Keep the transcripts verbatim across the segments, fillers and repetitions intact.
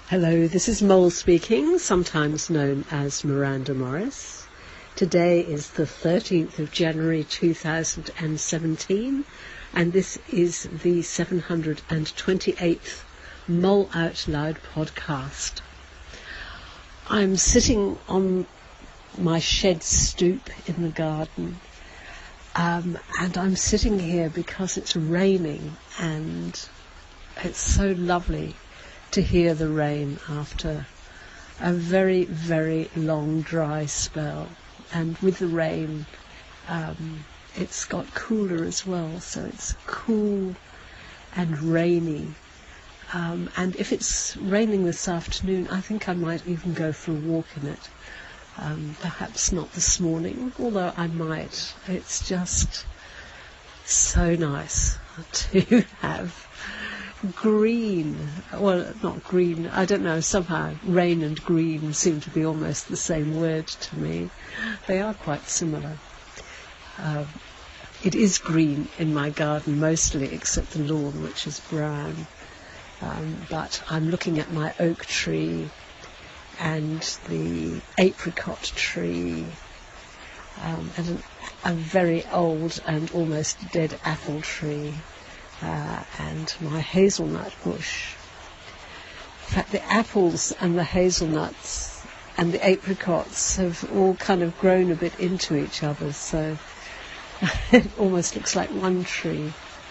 Hello, this is Mole speaking, sometimes known as Miranda Morris. Today is the thirteenth of January two thousand seventeen, and this is the seven hundred twenty-eighth Mole Out Loud podcast. I'm sitting on my shed stoop in the garden, um, and I'm sitting here because it's raining, and it's so lovely to hear the rain after a very, very long dry spell. And with the rain, um, it's got cooler as well, so it's cool and rainy. Um, and if it's raining this afternoon, I think I might even go for a walk in it. Um, perhaps not this morning, although I might. It's just so nice to have green, well, not green, I don't know, somehow rain and green seem to be almost the same word to me. They are quite similar. Uh, it is green in my garden mostly, except the lawn, which is brown. Um, but I'm looking at my oak tree and the apricot tree um, and an, a very old and almost dead apple tree. Uh, and my hazelnut bush. In fact, the apples and the hazelnuts and the apricots have all kind of grown a bit into each other, so it almost looks like one tree.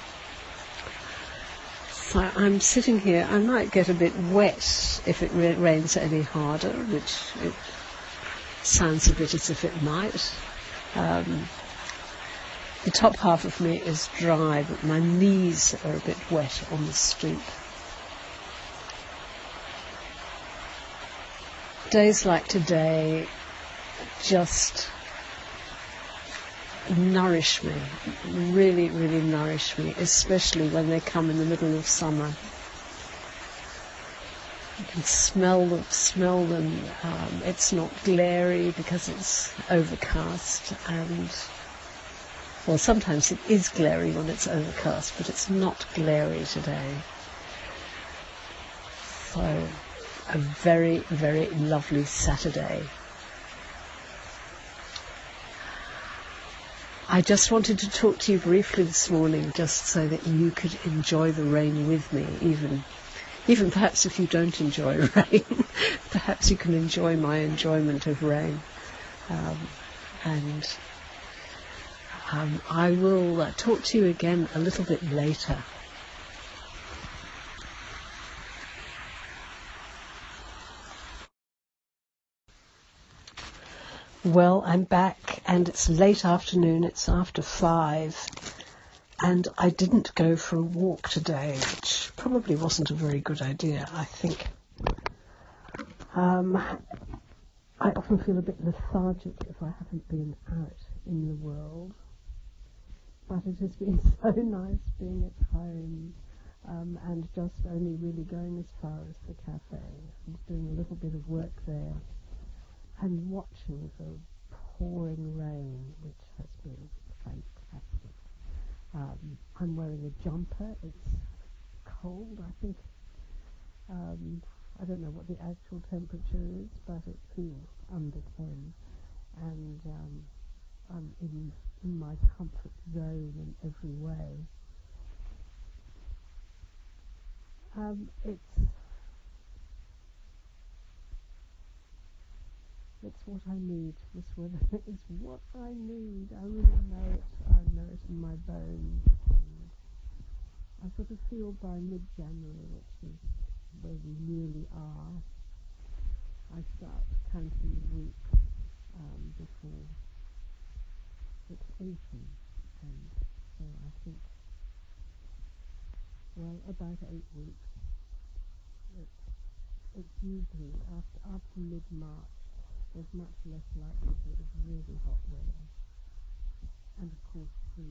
So I'm sitting here. I might get a bit wet if it ra- rains any harder, which it sounds a bit as if it might. Um, The top half of me is dry, but my knees are a bit wet on the stoop. Days like today just nourish me, really, really nourish me, especially when they come in the middle of summer. You can smell them, smell them. Um, it's not glary because it's overcast, and well, sometimes it is glary when it's overcast, but it's not glary today. So, a very, very lovely Saturday. I just wanted to talk to you briefly this morning, just so that you could enjoy the rain with me, even, even perhaps if you don't enjoy rain, perhaps you can enjoy my enjoyment of rain. Um, and Um, I will uh, talk to you again a little bit later. Well, I'm back, and it's late afternoon. It's after five, and I didn't go for a walk today, which probably wasn't a very good idea, I think. Um, I often feel a bit lethargic if I haven't been out in the world. But it has been so nice being at home um, and just only really going as far as the cafe and doing a little bit of work there and watching the pouring rain, which has been fantastic. Um, I'm wearing a jumper. It's cold. I think, um, I don't know what the actual temperature is, but it feels under ten. And um, I'm in, in my comfort zone in every way. Um, it's it's what I need. This weather is what I need. I really know it. I know it in my bones. And I sort of feel by mid-January, which is where we nearly are, I start counting the weeks um, before it's autumn. And so I think, well, about eight weeks. It's, it's usually after, after mid-March, there's much less likelihood of really hot weather. And of course the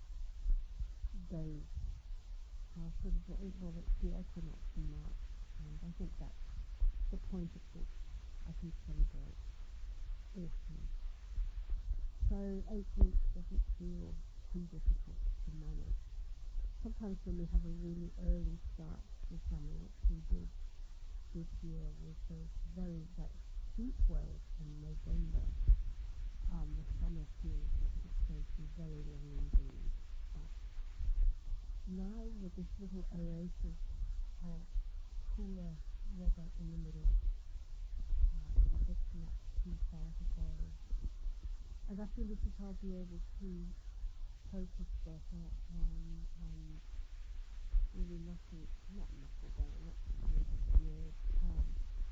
days are sort of, well, it's the equinox in March, and I think that's the point at which I can celebrate autumn. So eight weeks doesn't feel too difficult to manage. Sometimes when we have a really early start to summer, which we did this year with those very, that heat wave in November. Um, the summer feels as if it's going to be very long indeed. But now with this little oasis of cooler weather in the middle, uh, it's not too far to go. And I feel as if I'll be able to focus better on um, really knuckle, not knuckle down, that's the kind of word, um,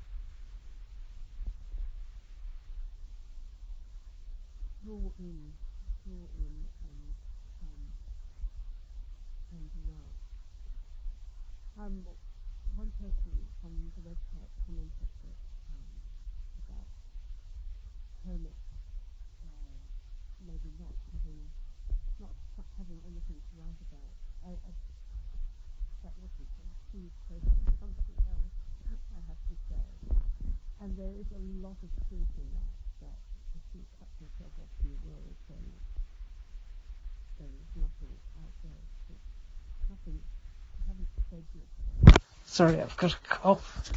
draw in, draw in and, um, and write. Um, one person on the website commented that um, about hermits uh, maybe not having, not having anything to write about. I, I That wasn't a huge question, something else, I have to say. And there is a lot of truth in that, that if you cut yourself off from the world, then there is nothing out there. Nothing, I haven't said yet. Sorry, I've got a cough.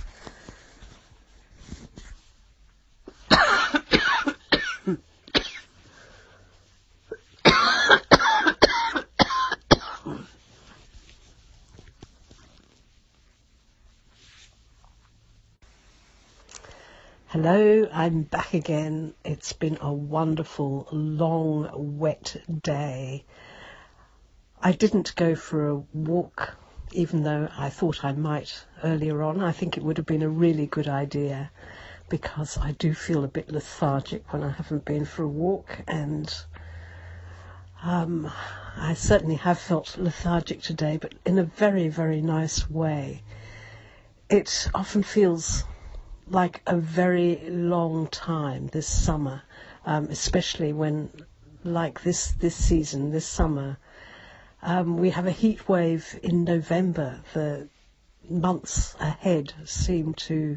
Hello, I'm back again. It's been a wonderful, long, wet day. I didn't go for a walk, even though I thought I might earlier on. I think it would have been a really good idea because I do feel a bit lethargic when I haven't been for a walk, and um, I certainly have felt lethargic today, but in a very, very nice way. It often feels like a very long time this summer, um, especially when, like this this season, this summer, um, we have a heat wave in November. The months ahead seem to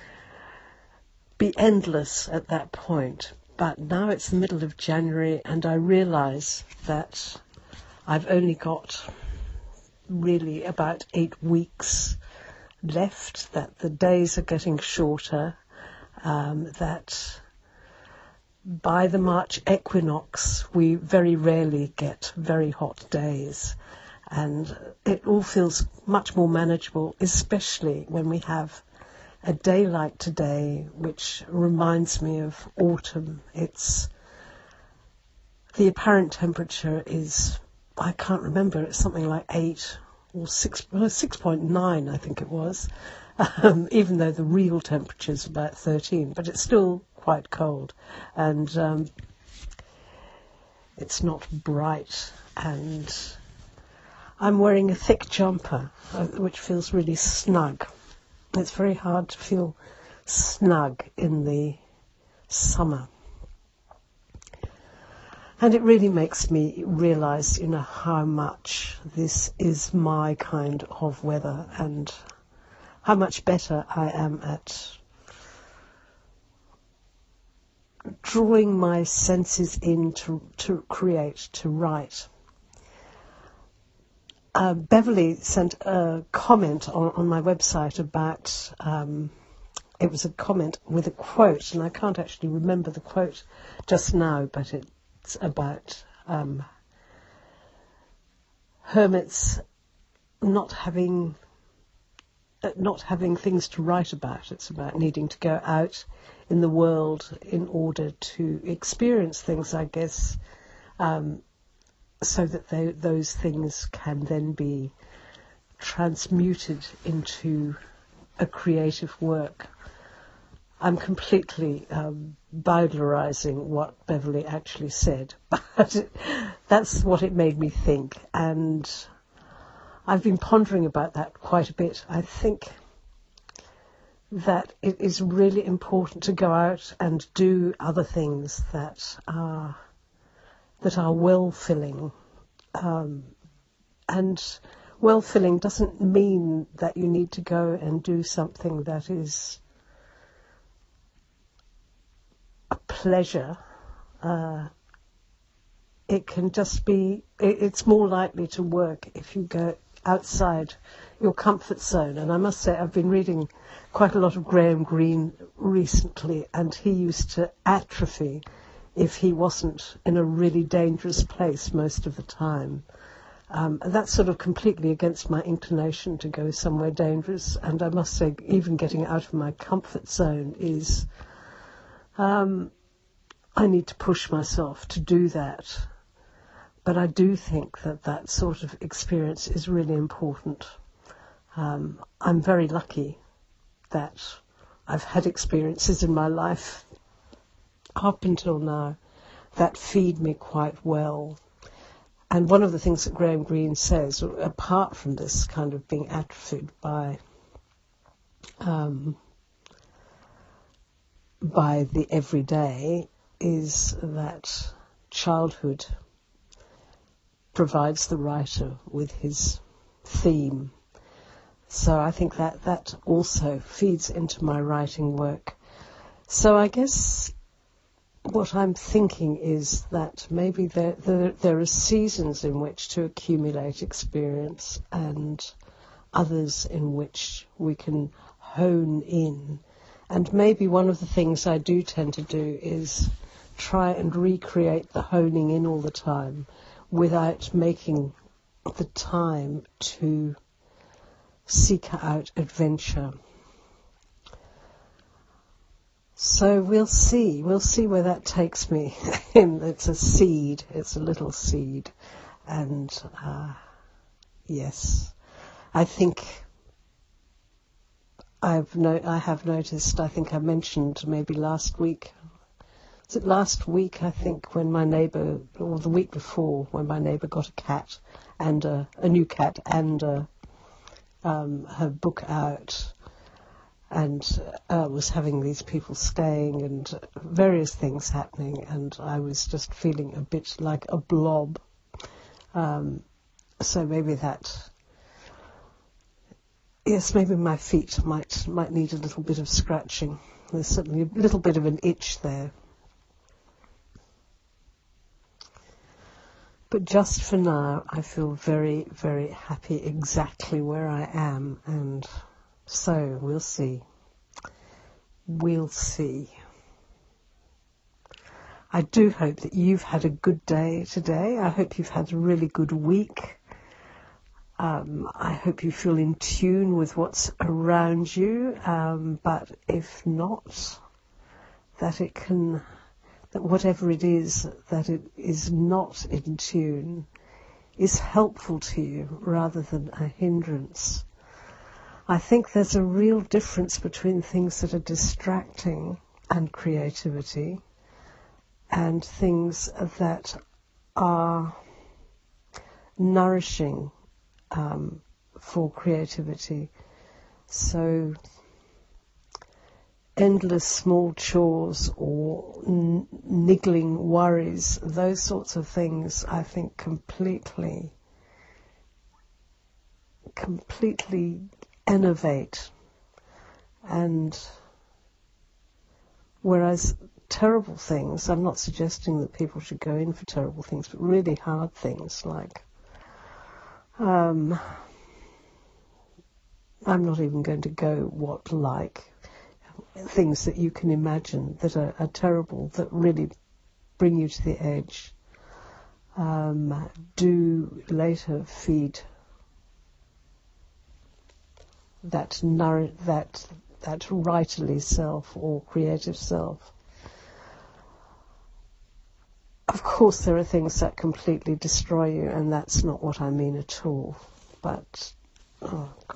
be endless at that point. But now it's the middle of January, and I realise that I've only got really about eight weeks left, that the days are getting shorter, um, that by the March equinox we very rarely get very hot days, and it all feels much more manageable, especially when we have a day like today, which reminds me of autumn. It's the apparent temperature is, I can't remember, it's something like eight or six, well, six point nine, I think it was, um, even though the real temperature is about thirteen, but it's still quite cold, and um, it's not bright, and I'm wearing a thick jumper, uh, which feels really snug. It's very hard to feel snug in the summer. And it really makes me realise, you know, how much this is my kind of weather and how much better I am at drawing my senses in to, to create, to write. Uh, Beverly sent a comment on, on my website about, um, it was a comment with a quote, and I can't actually remember the quote just now, but it It's about um, hermits not having uh, not having things to write about. It's about needing to go out in the world in order to experience things, I guess, um, so that they, those things can then be transmuted into a creative work. I'm completely um, bowdlerising what Beverly actually said, but it, that's what it made me think, and I've been pondering about that quite a bit. I think that it is really important to go out and do other things that are that are well-filling, um, and well-filling doesn't mean that you need to go and do something that is a pleasure. Uh, it can just be, it, it's more likely to work if you go outside your comfort zone. And I must say, I've been reading quite a lot of Graham Greene recently, and he used to atrophy if he wasn't in a really dangerous place most of the time. Um, and that's sort of completely against my inclination to go somewhere dangerous. And I must say, even getting out of my comfort zone is, um, I need to push myself to do that. But I do think that that sort of experience is really important. Um, I'm very lucky that I've had experiences in my life up until now that feed me quite well. And one of the things that Graham Greene says, apart from this kind of being atrophied by um, by the everyday, is that childhood provides the writer with his theme. So I think that that also feeds into my writing work. So I guess what I'm thinking is that maybe there, there, there are seasons in which to accumulate experience and others in which we can hone in. And maybe one of the things I do tend to do is try and recreate the honing in all the time without making the time to seek out adventure. So we'll see. We'll see where that takes me. It's a seed. It's a little seed. And uh, yes, I think I've no, I have noticed, I think I mentioned maybe last week, was it last week, I think, when my neighbour, or the week before, when my neighbour got a cat, and a, a new cat, and a, um, her book out, and uh, was having these people staying and various things happening, and I was just feeling a bit like a blob. Um, so maybe that, yes, maybe my feet might might need a little bit of scratching. There's certainly a little bit of an itch there. But just for now, I feel very, very happy exactly where I am, and so we'll see. We'll see. I do hope that you've had a good day today. I hope you've had a really good week. Um, I hope you feel in tune with what's around you, um, but if not, that it can, that whatever it is that it is not in tune is helpful to you rather than a hindrance. I think there's a real difference between things that are distracting and creativity and things that are nourishing um, for creativity. So endless small chores or n- niggling worries, those sorts of things, I think completely, completely innovate. And whereas terrible things, I'm not suggesting that people should go in for terrible things, but really hard things like, um, I'm not even going to go what like, things that you can imagine that are, are terrible, that really bring you to the edge, um, do later feed that nour- that that writerly self or creative self. Of course, there are things that completely destroy you, and that's not what I mean at all. But oh God.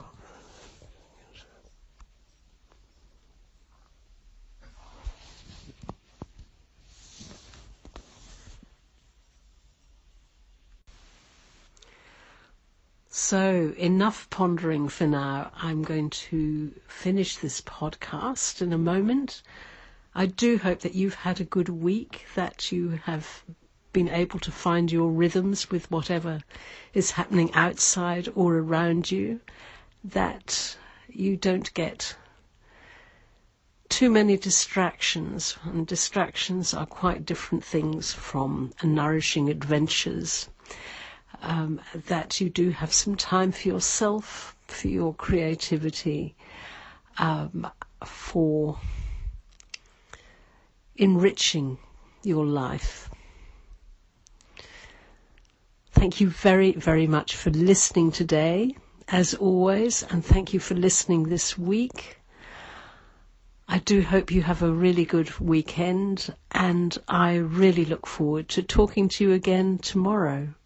So, enough pondering for now. I'm going to finish this podcast in a moment. I do hope that you've had a good week, that you have been able to find your rhythms with whatever is happening outside or around you, that you don't get too many distractions, and distractions are quite different things from nourishing adventures. Um, that you do have some time for yourself, for your creativity, um, for enriching your life. Thank you very, very much for listening today, as always, and thank you for listening this week. I do hope you have a really good weekend, and I really look forward to talking to you again tomorrow.